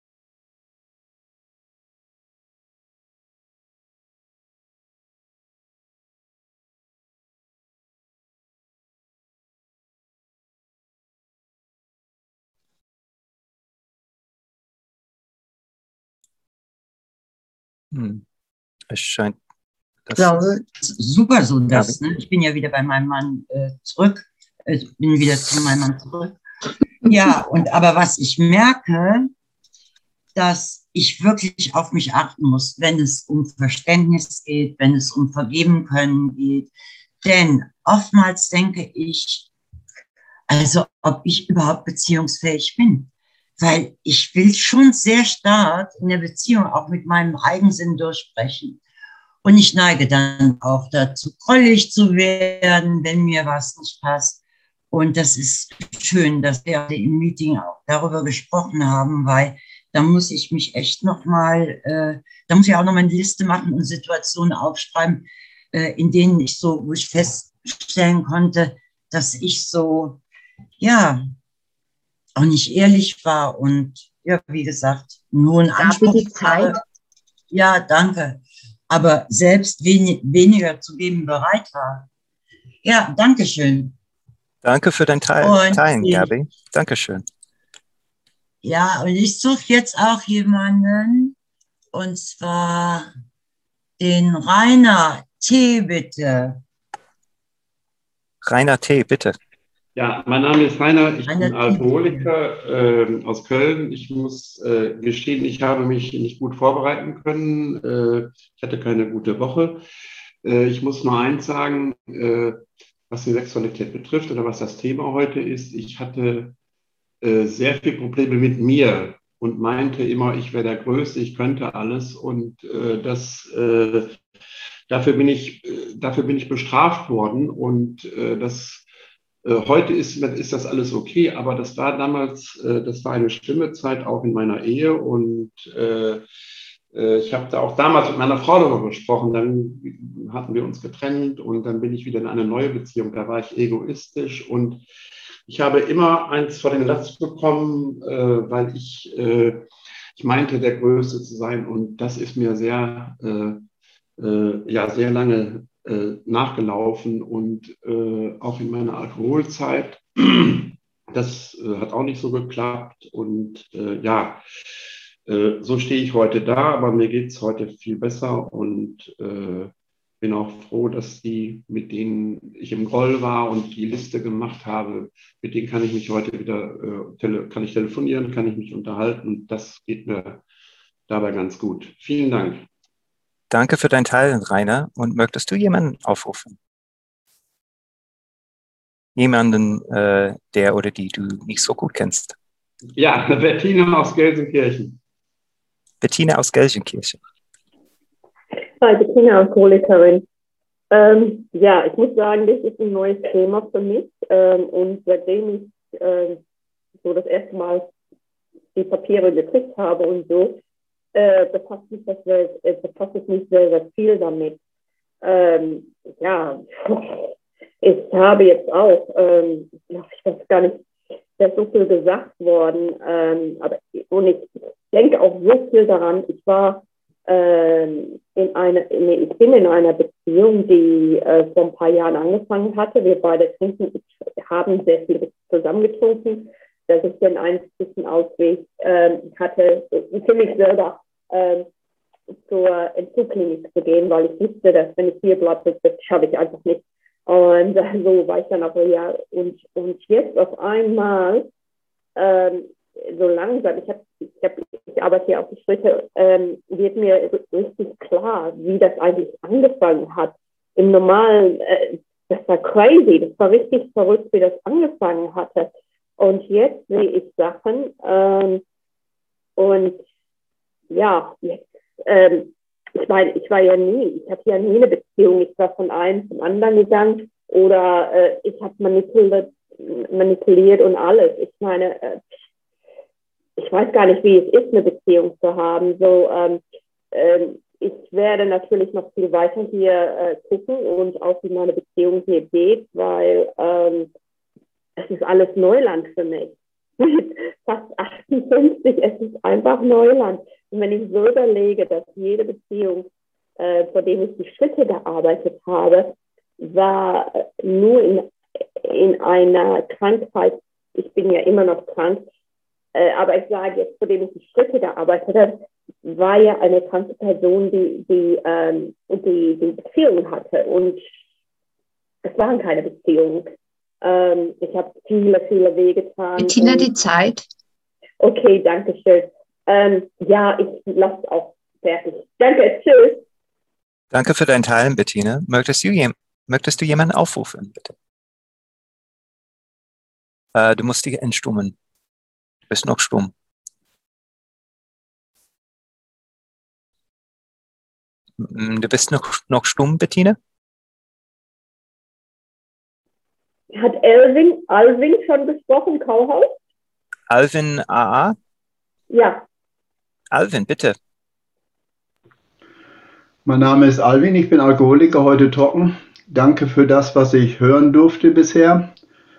Es scheint, ich glaube, super so, dass, ne? Ich bin ja wieder bei meinem Mann zurück. Ich bin wieder zu meinem Mann zurück. Ja, aber was ich merke, dass ich wirklich auf mich achten muss, wenn es um Verständnis geht, wenn es um Vergeben können geht. Denn oftmals denke ich, also ob ich überhaupt beziehungsfähig bin. Weil ich will schon sehr stark in der Beziehung auch mit meinem Eigensinn durchbrechen. Und ich neige dann auch dazu, grollig zu werden, wenn mir was nicht passt. Und das ist schön, dass wir im Meeting auch darüber gesprochen haben, weil da muss ich mich echt nochmal, da muss ich auch nochmal eine Liste machen und Situationen aufschreiben, in denen ich so, wo ich feststellen konnte, dass ich so, ja, auch nicht ehrlich war und ja, wie gesagt, nur einen Anspruch habe. Ja, danke. Aber selbst weniger zu geben bereit war. Ja, danke schön. Danke für dein Teilen, Gabi. Dankeschön. Ja, und ich suche jetzt auch jemanden, und zwar den Rainer T., bitte. Rainer T., bitte. Ja, mein Name ist Rainer, ich bin Alkoholiker aus Köln. Ich muss gestehen, ich habe mich nicht gut vorbereiten können. Ich hatte keine gute Woche. Ich muss nur eins sagen, was die Sexualität betrifft oder was das Thema heute ist. Ich hatte sehr viele Probleme mit mir und meinte immer, ich wäre der Größte, ich könnte alles. Und dafür bin ich bestraft worden. Und heute ist das alles okay, aber das war damals, das war eine schlimme Zeit auch in meiner Ehe und ich habe da auch damals mit meiner Frau darüber gesprochen, dann hatten wir uns getrennt und dann bin ich wieder in eine neue Beziehung, da war ich egoistisch und ich habe immer eins vor den Latz bekommen, weil ich meinte, der Größte zu sein und das ist mir sehr lange nachgelaufen und auch in meiner Alkoholzeit. Das hat auch nicht so geklappt und so stehe ich heute da, aber mir geht es heute viel besser und bin auch froh, dass die, mit denen ich im Groll war und die Liste gemacht habe, mit denen kann ich mich heute wieder kann ich telefonieren, kann ich mich unterhalten und das geht mir dabei ganz gut. Vielen Dank. Danke für dein Teilen, Rainer. Und möchtest du jemanden aufrufen? Jemanden, der oder die du nicht so gut kennst? Ja, Bettina aus Gelsenkirchen. Bettina aus Gelsenkirchen. Hi, Bettina, Alkoholikerin. Ja, ich muss sagen, das ist ein neues Thema für mich. Und seitdem ich so das erste Mal die Papiere gekriegt habe und so, befasst es mich sehr, sehr viel damit. Ja, ich habe jetzt auch, ich weiß gar nicht, da ist so viel gesagt worden, und ich denke auch so viel daran. Ich war ich bin in einer Beziehung, die vor ein paar Jahren angefangen hatte. Wir beide haben sehr viel zusammen getrunken, dass ich den einzigen Ausweg hatte, für mich selber zur Entzugklinik zu gehen, weil ich wusste, dass wenn ich hier bleibe, das schaffe ich einfach nicht. Und so war ich dann auch, ja, und jetzt auf einmal, so langsam, ich arbeite hier auf die Schritte, wird mir richtig klar, wie das eigentlich angefangen hat. im Normalen, das war crazy, das war richtig verrückt, wie das angefangen hatte. Und jetzt sehe ich Sachen und ja, jetzt, ich meine, ich hatte ja nie eine Beziehung, ich war von einem zum anderen gegangen oder ich habe manipuliert und alles. Ich meine, ich weiß gar nicht, wie es ist, eine Beziehung zu haben. So, ich werde natürlich noch viel weiter hier gucken und auch wie meine Beziehung hier geht, weil es ist alles Neuland für mich. Fast 58, es ist einfach Neuland. Und wenn ich so überlege, dass jede Beziehung, vor der ich die Schritte gearbeitet habe, war nur in einer Krankheit, ich bin ja immer noch krank, aber ich sage jetzt, vor dem ich die Schritte gearbeitet habe, war ja eine kranke Person, die Beziehungen hatte. Und es waren keine Beziehungen. Ich habe viele Wege getan. Bettina, die Zeit. Okay, danke schön. Ja, ich lasse auch fertig. Danke, tschüss. Danke für dein Teilen, Bettina. Möchtest du jemanden aufrufen, bitte? Du musst dich entstummen. Du bist noch stumm. Du bist noch stumm, Bettina? Hat Alvin schon gesprochen, Kauhaus? Alvin AA? Ja. Alvin, bitte. Mein Name ist Alvin, ich bin Alkoholiker, heute trocken. Danke für das, was ich hören durfte bisher.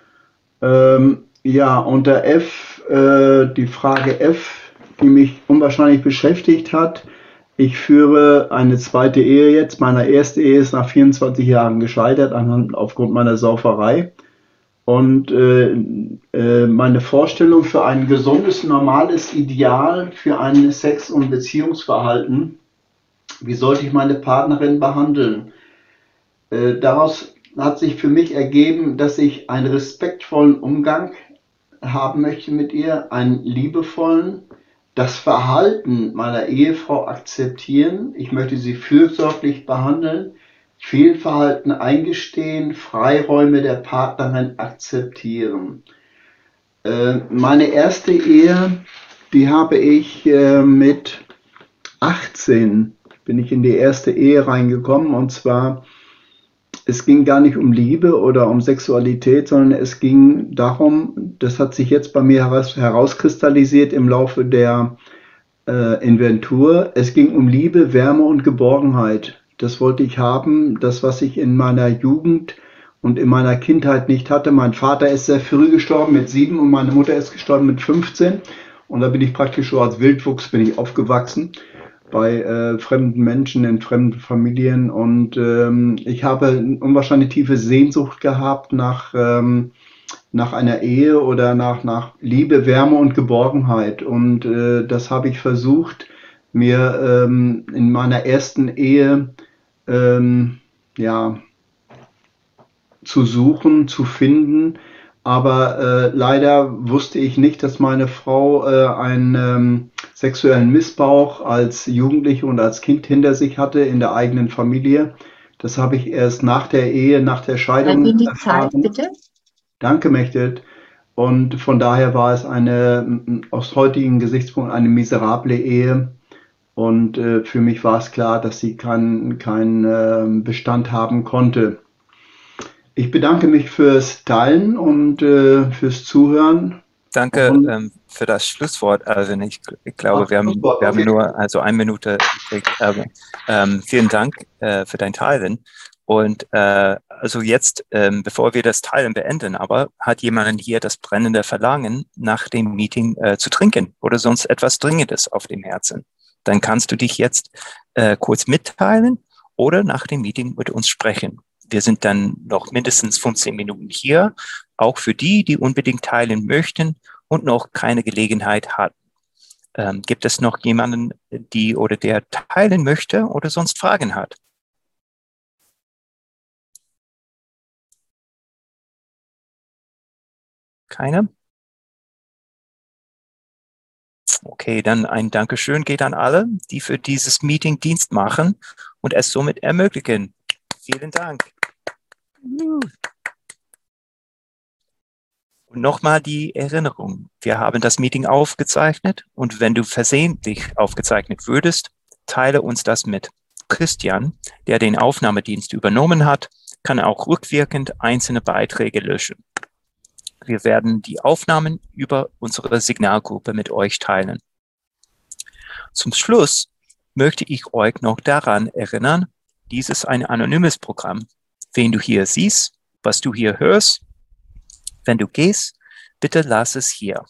Ja, unter F, die Frage F, die mich unwahrscheinlich beschäftigt hat. Ich führe eine zweite Ehe jetzt. Meine erste Ehe ist nach 24 Jahren gescheitert, aufgrund meiner Sauferei. Und meine Vorstellung für ein gesundes, normales Ideal für ein Sex- und Beziehungsverhalten, wie sollte ich meine Partnerin behandeln? Daraus hat sich für mich ergeben, dass ich einen respektvollen Umgang haben möchte mit ihr, einen liebevollen, das Verhalten meiner Ehefrau akzeptieren. Ich möchte sie fürsorglich behandeln, Fehlverhalten eingestehen, Freiräume der Partnerin akzeptieren. Meine erste Ehe, die habe ich mit 18, bin ich in die erste Ehe reingekommen, und zwar, es ging gar nicht um Liebe oder um Sexualität, sondern es ging darum, das hat sich jetzt bei mir herauskristallisiert im Laufe der Inventur, es ging um Liebe, Wärme und Geborgenheit. Das wollte ich haben, das, was ich in meiner Jugend und in meiner Kindheit nicht hatte. Mein Vater ist sehr früh gestorben mit 7 und meine Mutter ist gestorben mit 15. Und da bin ich praktisch so als Wildwuchs aufgewachsen bei fremden Menschen in fremden Familien. Und ich habe eine unwahrscheinlich tiefe Sehnsucht gehabt nach einer Ehe oder nach Liebe, Wärme und Geborgenheit. Und das habe ich versucht, mir in meiner ersten Ehe ja, zu suchen, zu finden. Aber leider wusste ich nicht, dass meine Frau einen sexuellen Missbrauch als Jugendliche und als Kind hinter sich hatte in der eigenen Familie. Das habe ich erst nach der Ehe, nach der Scheidung erfahren. Zeit, bitte. Danke, Mechthild. Und von daher war es aus heutigen Gesichtspunkten eine miserable Ehe. Und für mich war es klar, dass sie keinen Bestand haben konnte. Ich bedanke mich fürs Teilen und fürs Zuhören. Danke für das Schlusswort, Alvin. Ich glaube, wir haben nur eine Minute gekriegt. Aber, vielen Dank für dein Teilen. Und also jetzt, bevor wir das Teilen beenden, aber hat jemand hier das brennende Verlangen, nach dem Meeting zu trinken oder sonst etwas Dringendes auf dem Herzen? Dann kannst du dich jetzt kurz mitteilen oder nach dem Meeting mit uns sprechen. Wir sind dann noch mindestens 15 Minuten hier, auch für die, die unbedingt teilen möchten und noch keine Gelegenheit hatten. Gibt es noch jemanden, der teilen möchte oder sonst Fragen hat? Keine? Okay, dann ein Dankeschön geht an alle, die für dieses Meeting Dienst machen und es somit ermöglichen. Vielen Dank. Und nochmal die Erinnerung. Wir haben das Meeting aufgezeichnet und wenn du versehentlich aufgezeichnet würdest, teile uns das mit. Christian, der den Aufnahmedienst übernommen hat, kann auch rückwirkend einzelne Beiträge löschen. Wir werden die Aufnahmen über unsere Signalgruppe mit euch teilen. Zum Schluss möchte ich euch noch daran erinnern, dies ist ein anonymes Programm. Wen du hier siehst, was du hier hörst, wenn du gehst, bitte lass es hier.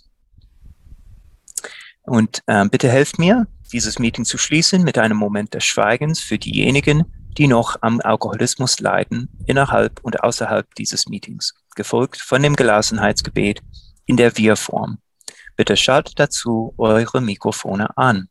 Und bitte helft mir, dieses Meeting zu schließen mit einem Moment des Schweigens für diejenigen, die noch am Alkoholismus leiden, innerhalb und außerhalb dieses Meetings, gefolgt von dem Gelassenheitsgebet in der Wir-Form. Bitte schaltet dazu eure Mikrofone an.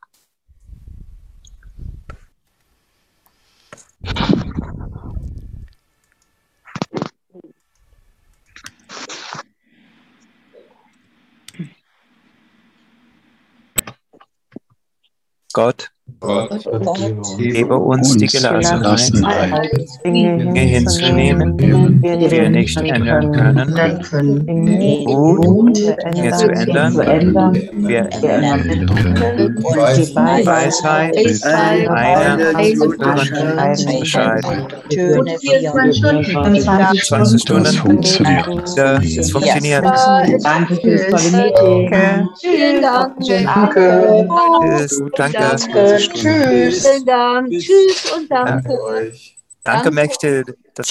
Gott, gebe uns die Gelassenheit, Dinge hinzunehmen, die wir nicht ändern können, gut Dinge zu ändern, wir ändern Weisheit, eine zu beschreiben. 20 Stunden, es funktioniert. Danke fürs tolle Meeting. Vielen Dank. Danke. Tschüss. Vielen Dank. Tschüss und danke. Danke, Mächte.